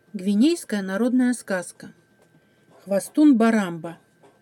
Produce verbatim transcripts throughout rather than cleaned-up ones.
Гвинейская народная сказка. Хвастун Барамба.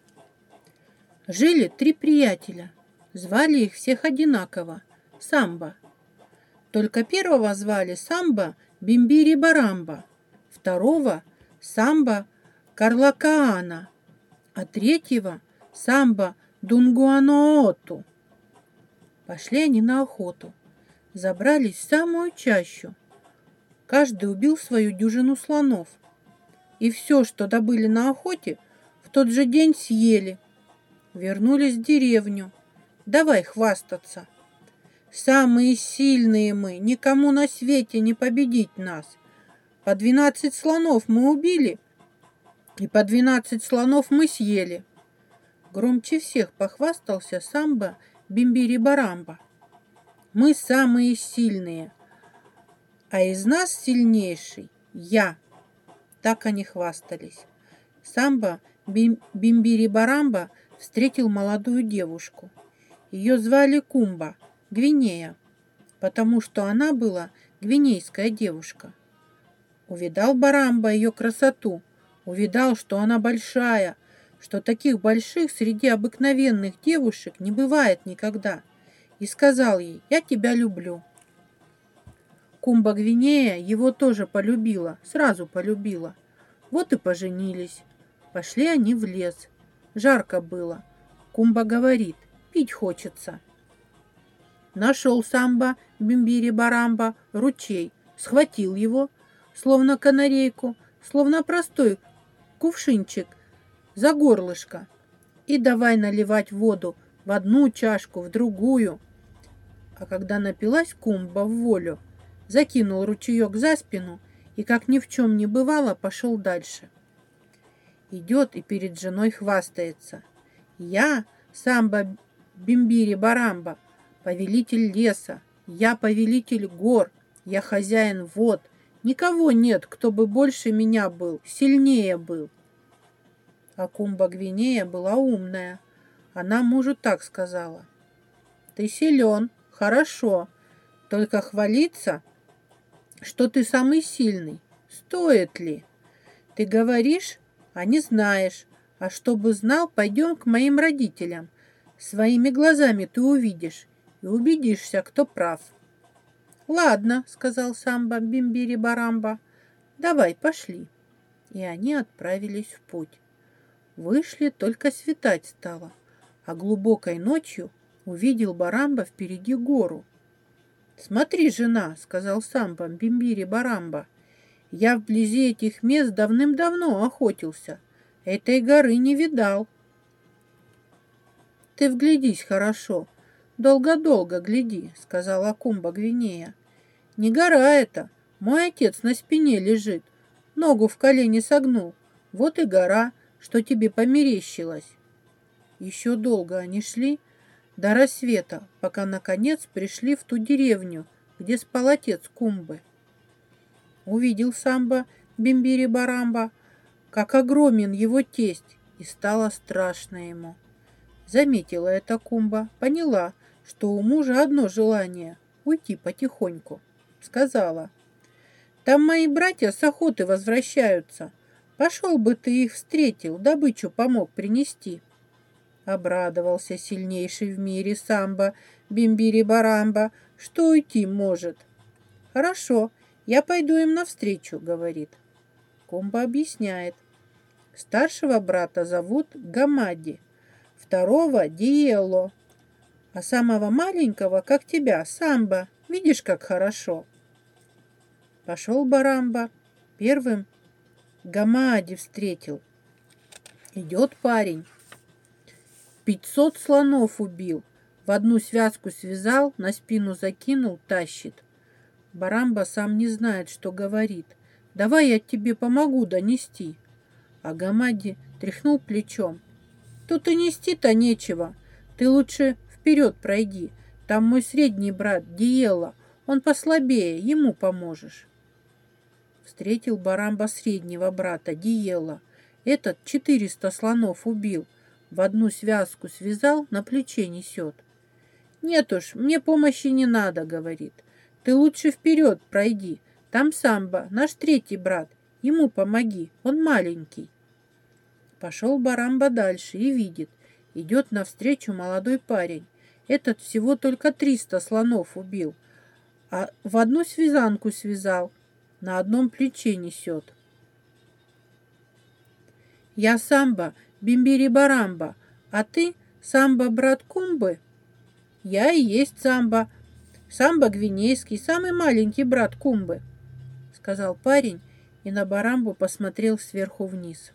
Жили три приятеля. Звали их всех одинаково – Самба. Только первого звали Самба Бимбири Барамба, второго – Самба Карлакаана, а третьего – Самба Дунгуанооту. Пошли они на охоту, забрались в самую чащу. Каждый убил свою дюжину слонов. И все, что добыли на охоте, в тот же день съели. Вернулись в деревню. Давай хвастаться. Самые сильные мы, никому на свете не победить нас. По двенадцать слонов мы убили, и по двенадцать слонов мы съели. Громче всех похвастался Самба Бимбири Барамба. Мы самые сильные. А из нас сильнейший я. Так они хвастались. Самба Бимбири Барамба встретил молодую девушку. Ее звали Кумба, Гвинея, потому что она была гвинейская девушка. Увидал Барамба ее красоту, увидал, что она большая, что таких больших среди обыкновенных девушек не бывает никогда, и сказал ей: «Я тебя люблю». Кумба Гвинея его тоже полюбила, сразу полюбила. Вот и поженились. Пошли они в лес. Жарко было. Кумба говорит: пить хочется. Нашел Самба Бимбири Барамба ручей, схватил его, словно канарейку, словно простой кувшинчик, за горлышко, и давай наливать воду в одну чашку, в другую. А когда напилась Кумба в волю, закинул ручеек за спину и, как ни в чем не бывало, пошел дальше. Идет и перед женой хвастается: «Я, Самба Бимбири Барамба, повелитель леса, я повелитель гор, я хозяин вод, никого нет, кто бы больше меня был, сильнее был». А Кумба Гвинея была умная. Она мужу так сказала: «Ты силен, хорошо, только хвалиться, что ты самый сильный, стоит ли? Ты говоришь, а не знаешь, а чтобы знал, пойдем к моим родителям. Своими глазами ты увидишь и убедишься, кто прав». «Ладно», — сказал Самба Бимбири Барамба, — «давай, пошли». И они отправились в путь. Вышли, только светать стало, а глубокой ночью увидел Барамба впереди гору. «Смотри, жена», — сказал Самба Бимбири Барамба, — «я вблизи этих мест давным-давно охотился, этой горы не видал». «Ты вглядись хорошо, долго-долго гляди», — сказала Кумба Гвинея. «Не гора это, мой отец на спине лежит, ногу в колени согнул, вот и гора, что тебе померещилось». Еще долго они шли, до рассвета, пока, наконец, пришли в ту деревню, где спал отец Кумбы. Увидел Самба Бимбири Барамба, как огромен его тесть, и стало страшно ему. Заметила это Кумба, поняла, что у мужа одно желание — уйти потихоньку. Сказала: «Там мои братья с охоты возвращаются. Пошел бы ты их встретил, добычу помог принести». Обрадовался сильнейший в мире Самба Бимбири Барамба, что уйти может. «Хорошо, я пойду им навстречу», — говорит. Кумба объясняет: старшего брата зовут Гамади, второго — Диело, а самого маленького, как тебя, Самба. Видишь, как хорошо. Пошел Барамба, первым Гамади встретил. Идет парень. Пятьсот слонов убил, в одну связку связал, на спину закинул, тащит. Барамба сам не знает, что говорит. «Давай я тебе помогу донести». А Гамади тряхнул плечом. «Тут и нести-то нечего. Ты лучше вперед пройди. Там мой средний брат Диело, он послабее, ему поможешь». Встретил Барамба среднего брата Диело. Этот четыреста слонов убил, в одну связку связал, на плече несет. «Нет уж, мне помощи не надо», — говорит. «Ты лучше вперед пройди. Там Самба, наш третий брат. ему помоги, он маленький. Пошел Барамба дальше и видит, идет навстречу молодой парень. Этот всего только триста слонов убил, а в одну связанку связал, на одном плече несет. Я Самба, Бимбири-Барамба, а ты Самба, брат Кумбы? Я и есть Самба, Самба Гвинейский, самый маленький брат Кумбы, сказал парень и на Барамбу посмотрел сверху вниз.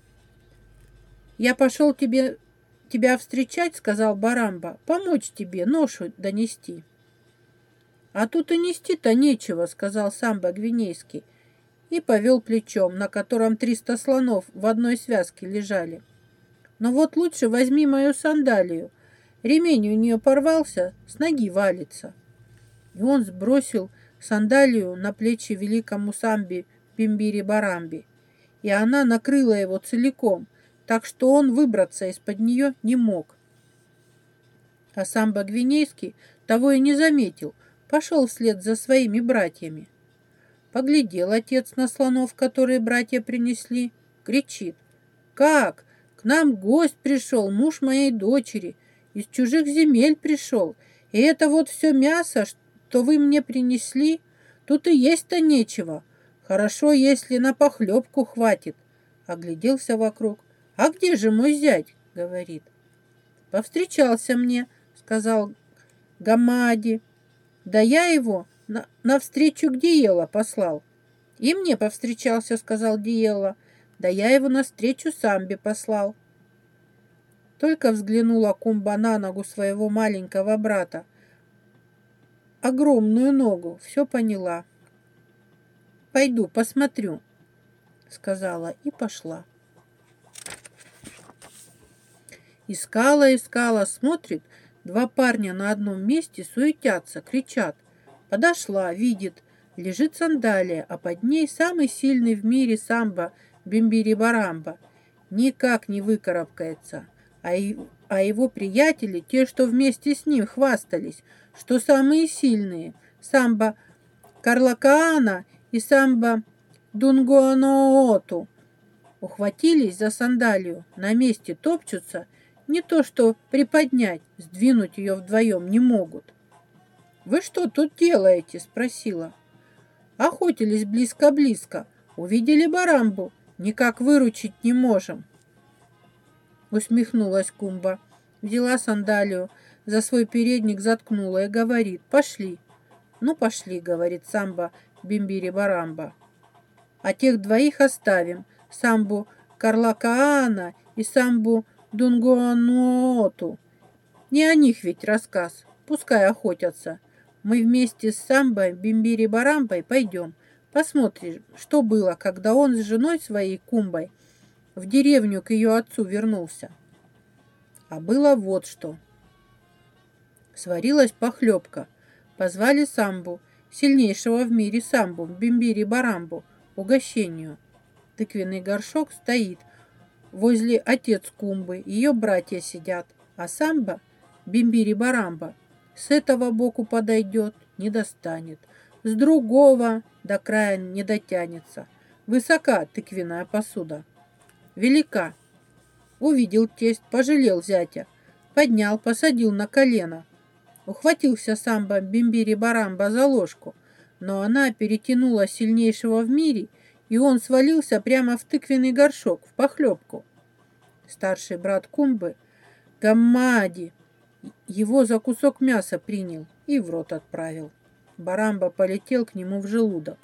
Я пошел тебе, тебя встречать, сказал Барамба, помочь тебе ношу донести. А тут и нести-то нечего, сказал Самба Гвинейский и повел плечом, на котором триста слонов в одной связке лежали. Но вот лучше возьми мою сандалию. Ремень у нее порвался, с ноги валится. И он сбросил сандалию на плечи великому Самбе Бимбири-Барамби, и она накрыла его целиком, так что он выбраться из-под нее не мог. А Самба Гвинейский того и не заметил, пошел вслед за своими братьями. Поглядел отец на слонов, которые братья принесли, кричит: «Как? К нам гость пришел, муж моей дочери, из чужих земель пришел, и это вот все мясо, что вы мне принесли, тут и есть-то нечего. Хорошо, если на похлебку хватит». Огляделся вокруг. «А где же мой зять?» — говорит. «Повстречался мне», — сказал Гамаади. «Да я его на, навстречу к Диелла послал». «И мне повстречался», — сказал Диелла. «Да я его навстречу Самбе послал». Только взглянула Кумба на ногу своего маленького брата, огромную ногу, все поняла. «Пойду посмотрю», — сказала и пошла. Искала, искала, смотрит, два парня на одном месте суетятся, кричат. Подошла, видит, лежит сандалия, а под ней самый сильный в мире Самба Бимбири-Барамба. Никак не выкарабкается. А, и, а его приятели, те, что вместе с ним хвастались, что самые сильные, Самба Карлакаана и Самба Дунгуанооту, ухватились за сандалию, на месте топчутся, не то что приподнять, сдвинуть ее вдвоем не могут. «Вы что тут делаете?» — спросила. «Охотились близко-близко, увидели Барамбу, никак выручить не можем». Усмехнулась Кумба, взяла сандалию, за свой передник заткнула и говорит: «Пошли». «Ну, пошли», — говорит Самба Бимбири-Барамба. «А тех двоих оставим, Самбу Карлакаана и Самбу Дунгуануоту. Не о них ведь рассказ, пускай охотятся. Мы вместе с Самбой Бимбири-Барамбой пойдем, посмотрим, что было, когда он с женой своей Кумбой в деревню к ее отцу вернулся». А было вот что. Сварилась похлебка. Позвали Самбу, сильнейшего в мире Самбу, Бимбири-Барамбу, угощению. Тыквенный горшок стоит. Возле отец Кумбы, ее братья сидят, а Самба, Бимбири-Барамба, с этого боку подойдет, не достанет, с другого до края не дотянется. Высока тыквенная посуда, велика. Увидел тесть, пожалел зятя, поднял, посадил на колено. Ухватился Самба Бимбири-Барамба за ложку, но она перетянула сильнейшего в мире, и он свалился прямо в тыквенный горшок, в похлебку. Старший брат Кумбы, Гамаади, его за кусок мяса принял и в рот отправил. Барамба полетел к нему в желудок.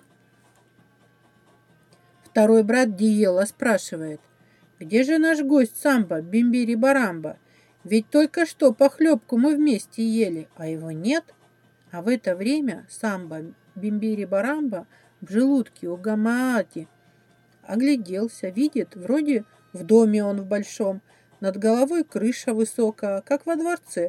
Второй брат Диелла спрашивает: «Где же наш гость Самба Бимбири-Барамба? Ведь только что похлебку мы вместе ели, а его нет». А в это время Самба Бимбири-Барамба в желудке у Гамаади огляделся, видит, вроде в доме он в большом, над головой крыша высокая, как во дворце.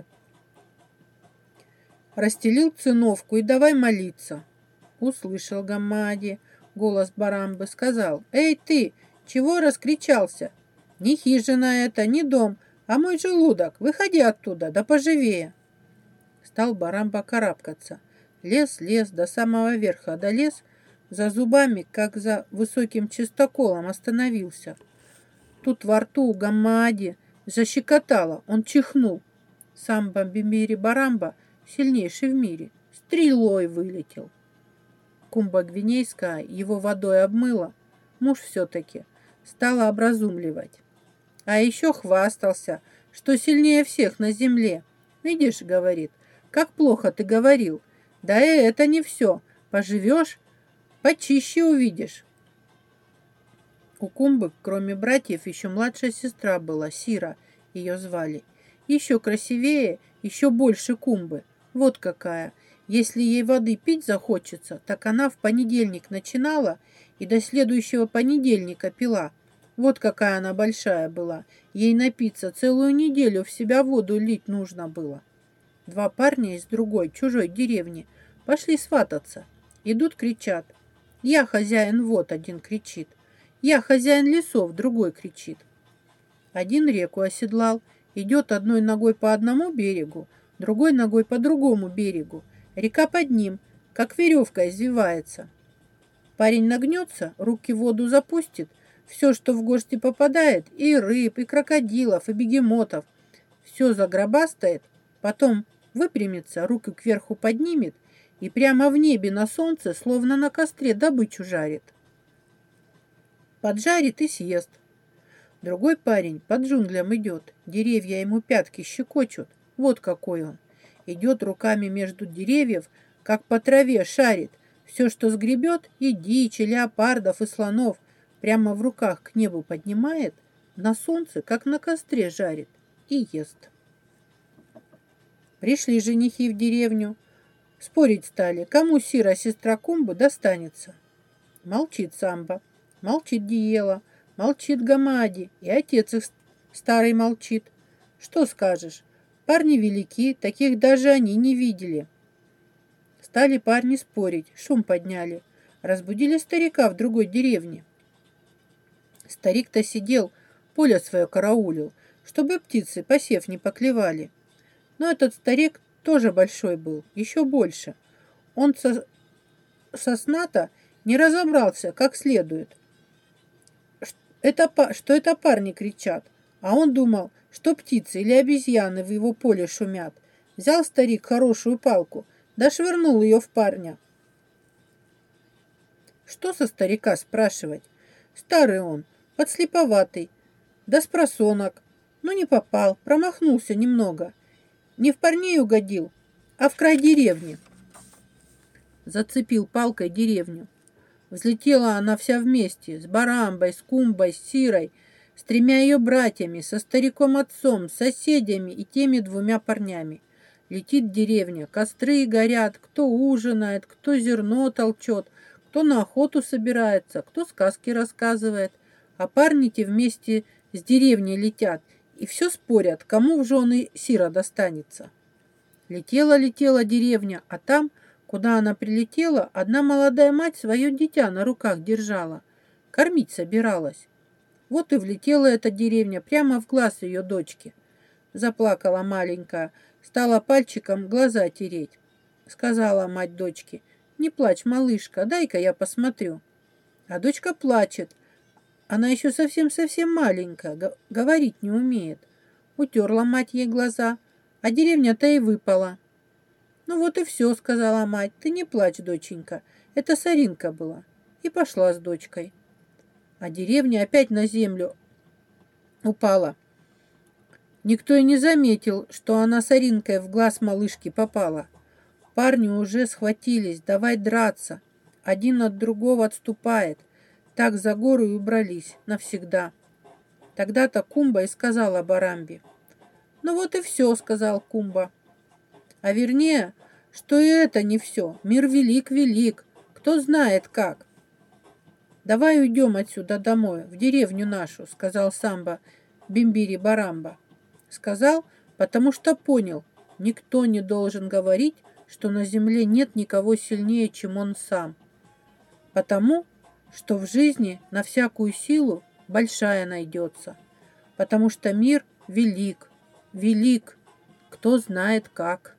Расстелил циновку и давай молиться. Услышал Гамаади голос Барамбы, сказал: «Эй ты, чего раскричался? Не хижина это, не дом, а мой желудок, выходи оттуда, да поживее». Стал Барамба карабкаться. Лез, лез, до самого верха долез, за зубами, как за высоким чистоколом, остановился. Тут во рту у Гаммаади защекотало, он чихнул. Самба Бимбири Барамба, сильнейший в мире, стрелой вылетел. Кумба Гвинейская его водой обмыла, муж все-таки, стала образумливать. А еще хвастался, что сильнее всех на земле. Видишь, говорит, как плохо ты говорил. Да и это не все, поживешь, почище увидишь. У Кумбы, кроме братьев, еще младшая сестра была, Сира, ее звали. Еще красивее, еще больше Кумбы. Вот какая. Если ей воды пить захочется, так она в понедельник начинала и до следующего понедельника пила. Вот какая она большая была. Ей напиться целую неделю в себя воду лить нужно было. Два парня из другой, чужой деревни пошли свататься. Идут, кричат. «Я хозяин вод», один кричит. «Я хозяин лесов», другой кричит. Один реку оседлал, идет одной ногой по одному берегу, другой ногой по другому берегу. Река под ним, как веревка, извивается. Парень нагнется, руки в воду запустит, все, что в горсти попадает, и рыб, и крокодилов, и бегемотов, все загробастает, потом выпрямится, руки кверху поднимет и прямо в небе на солнце, словно на костре, добычу жарит. Поджарит и съест. Другой парень под джунглям идет, деревья ему пятки щекочут, вот какой он. Идет руками между деревьев, как по траве шарит, все, что сгребет, и дичь, и леопардов, и слонов, прямо в руках к небу поднимает, на солнце, как на костре жарит, и ест. Пришли женихи в деревню, спорить стали, кому Сира, сестра Кумбы, достанется. Молчит Самба, молчит Диела, молчит Гамаади, и отец их старый молчит. Что скажешь? Парни велики, таких даже они не видели. Стали парни спорить, шум подняли. Разбудили старика в другой деревне. Старик-то сидел, поле свое караулил, чтобы птицы, посев, не поклевали. Но этот старик тоже большой был, еще больше. Он со, со сна-то не разобрался как следует. Это, что это парни кричат, а он думал, что птицы или обезьяны в его поле шумят. Взял старик хорошую палку, да швырнул ее в парня. Что со старика спрашивать? Старый он, подслеповатый, да с просонок. Но не попал, промахнулся немного. Не в парней угодил, а в край деревни. Зацепил палкой деревню. Взлетела она вся вместе, с Барамбой, с Кумбой, с Сирой, с тремя ее братьями, со стариком-отцом, с соседями и теми двумя парнями. Летит деревня, костры горят, кто ужинает, кто зерно толчет, кто на охоту собирается, кто сказки рассказывает. А парни те вместе с деревней летят и все спорят, кому в жены Сира достанется. Летела-летела деревня, а там, куда она прилетела, одна молодая мать свое дитя на руках держала, кормить собиралась. Вот и влетела эта деревня прямо в глаз ее дочки. Заплакала маленькая, стала пальчиком глаза тереть. Сказала мать дочке: «Не плачь, малышка, дай-ка я посмотрю». А дочка плачет. Она еще совсем-совсем маленькая, говорить не умеет. Утерла мать ей глаза, а деревня-то и выпала. «Ну вот и все», — сказала мать, — «ты не плачь, доченька, это соринка была». И пошла с дочкой. А деревня опять на землю упала. Никто и не заметил, что она соринкой в глаз малышки попала. Парни уже схватились, давай драться. Один от другого отступает. Так за гору и убрались навсегда. Тогда-то Кумба и сказала Барамбе. «Ну вот и все», — сказал Кумба. А вернее, что и это не все. Мир велик-велик. Кто знает как. «Давай уйдем отсюда домой, в деревню нашу», — сказал Самба Бимбири Барамба. Сказал, потому что понял, никто не должен говорить, что на земле нет никого сильнее, чем он сам. Потому что в жизни на всякую силу большая найдется. Потому что мир велик, велик, кто знает как.